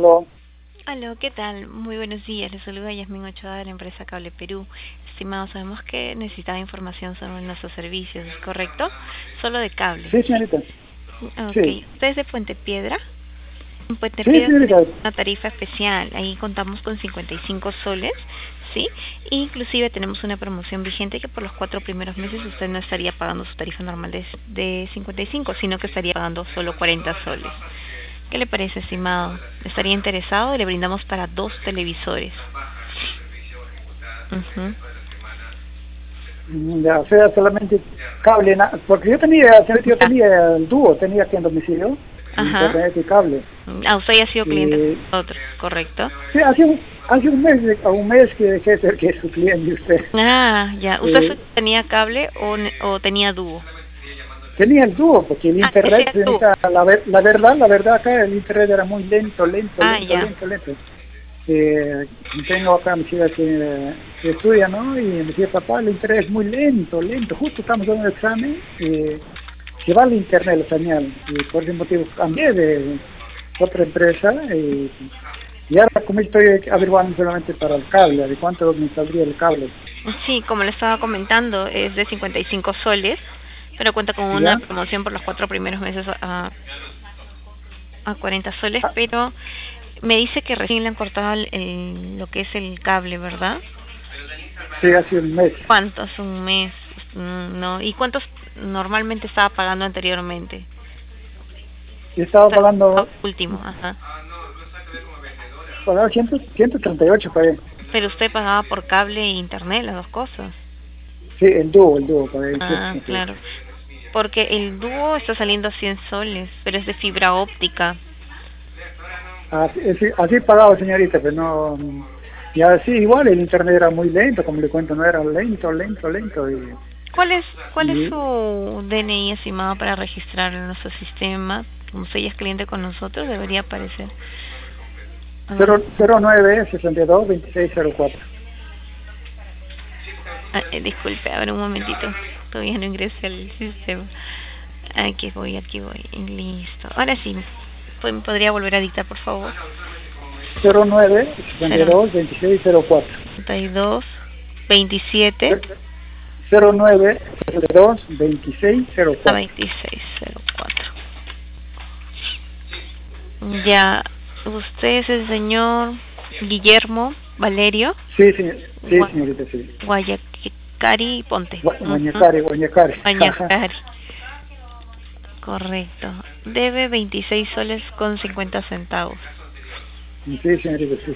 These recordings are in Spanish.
Aló. Aló, ¿qué tal? Muy buenos días. Les saluda Yasmín Ochoa de la empresa Cable Perú. Estimado, sabemos que necesitaba información sobre nuestros servicios, ¿es correcto? Solo de cable. Sí, señorita. Ok. Sí. ¿Usted es de Puente Piedra? En Puente Sí, Piedra señorita. tenemos una tarifa especial. Ahí contamos con 55 soles, ¿sí? Inclusive tenemos una promoción vigente que por los 4 primeros meses usted no estaría pagando su tarifa normal de 55, sino que estaría pagando solo 40 soles. ¿Qué le parece, estimado? ¿Estaría interesado? Le brindamos para 2 televisores. Ujú. Ya, o sea, solamente cable, porque señorita, yo Ya. tenía el dúo, tenía aquí en domicilio, Ajá. internet y cable. Usted ya ha sido cliente de Y, nosotros, ¿correcto? sí, hace un mes que dejé de ser que es su cliente usted. Ah, ya. ¿Usted Eh, tenía cable o tenía dúo? tenía el dúo, porque el Ah, ese internet, era tú. señorita, la verdad acá el internet era muy lento, Ah, ya. lento. Tengo acá a mi hija que estudia, ¿no? Y me decía, papá, el internet es muy lento. Justo estamos dando un examen, se va el internet, la señal. Y por ese motivo cambié de otra empresa. Y ahora como estoy averiguando solamente para el cable, de cuánto me saldría el cable. Sí, como le estaba comentando, es de 55 soles, pero cuenta con una ¿Ya? promoción por los 4 primeros meses a 40 soles, Ah, pero me dice que recién le han cortado lo que es el cable, ¿verdad? sí, hace un mes. ¿Cuántos? Un mes, no. ¿Y cuántos normalmente estaba pagando anteriormente? Y estaba pagando, Último, ajá. pagaba 138 pagué. Pero usted pagaba por cable e internet, las dos cosas. Sí, el dúo, pagué Ah, 138. claro. Porque el dúo está saliendo a 100 soles, pero es de fibra óptica. Así pagaba, señorita, pero no. Y así igual el internet era muy lento, como le cuento, no era lento. ¿Cuál es Y su DNI estimado para registrarlo en nuestro sistema? Como usted ya es cliente con nosotros, debería aparecer. A ver. 09622604. Disculpe, a ver un momentito. Todavía no ingresé al sistema. Aquí voy. Listo. Ahora sí. ¿Me podría volver a dictar, por favor? 09622604. 32 27 a 09622604. 2604. Ya. Usted es el señor Guillermo Valerio Sí, señorita, sí. Guayacari Ponte. Guañacari. Guayacari. Correcto. Debe 26 soles con 50 centavos. Sí, señorita, sí.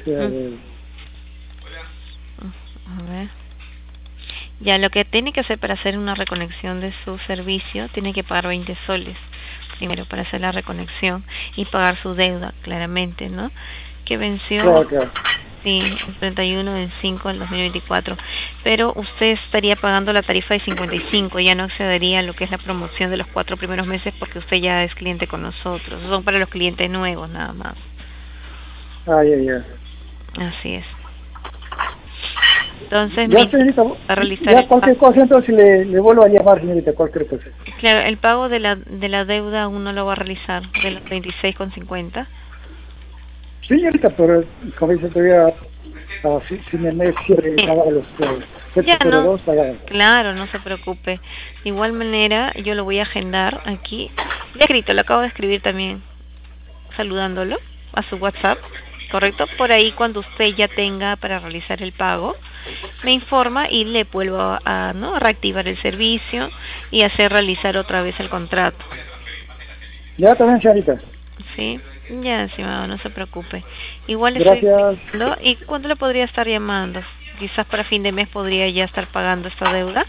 A ver. Ya, lo que tiene que hacer para hacer una reconexión de su servicio, tiene que pagar 20 soles primero para hacer la reconexión y pagar su deuda, claramente, ¿no? Que venció, Claro. sí, el 31 del 5 del 2024. Pero usted estaría pagando la tarifa de 55, ya no accedería a lo que es la promoción de los 4 primeros meses porque usted ya es cliente con nosotros. Son para los clientes nuevos, nada más. Ya. Así es. Entonces, Ya, señorita, va a realizar ya cualquier cosa, entonces le vuelvo a llamar, señorita, cualquier cosa. claro, el pago de la deuda aún no lo va a realizar, de los 26,50. Señorita, pero como dice todavía, si me quiere pagar los Ya no, 702, pagar. claro, no se preocupe. De igual manera, yo lo voy a agendar aquí. Ya escrito, lo acabo de escribir también, saludándolo a su WhatsApp, ¿correcto? Por ahí, cuando usted ya tenga para realizar el pago, me informa y le vuelvo ¿no? a reactivar el servicio y hacer realizar otra vez el contrato. Ya también, señorita. Sí, ya, estimado, no se preocupe. Igual estoy Gracias. viendo. ¿Y cuándo le podría estar llamando? Quizás para fin de mes podría ya estar pagando esta deuda.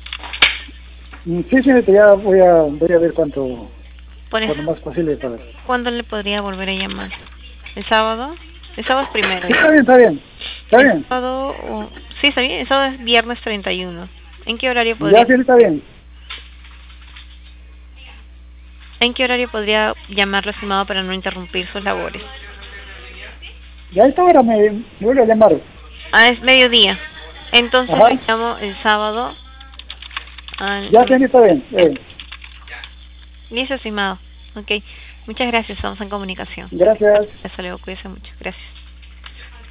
Sí, señorita, ya voy a ver cuánto Por eso, más posible pagar. ¿cuándo le podría volver a llamar? ¿El sábado? El sábado es primero. Sí, ¿Ya? está bien. El sábado, sí, está bien. El sábado es viernes 31. ¿En qué horario podría? Ya, señorita, bien. ¿En qué horario podría llamarlo, estimado, para no interrumpir sus labores? Ya a esta hora me vuelve a llamar. Ah, es mediodía. Entonces Ajá. le llamo el sábado. Ya, señorita, bien. Listo, estimado. Ok. Muchas gracias, estamos en comunicación. Gracias. Hasta luego, cuídese mucho. Gracias.